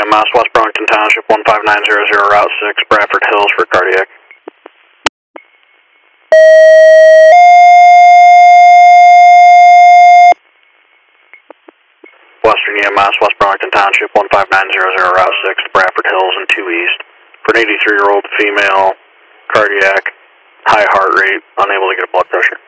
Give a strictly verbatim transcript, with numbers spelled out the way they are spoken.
M S, West Burlington Township, one five nine zero zero, Route six, Bradford Hills for cardiac. Western E M S, West Burlington Township, one five nine zero zero, Route six, Bradford Hills and two East. For an eighty-three-year-old female, cardiac, high heart rate, unable to get a blood pressure.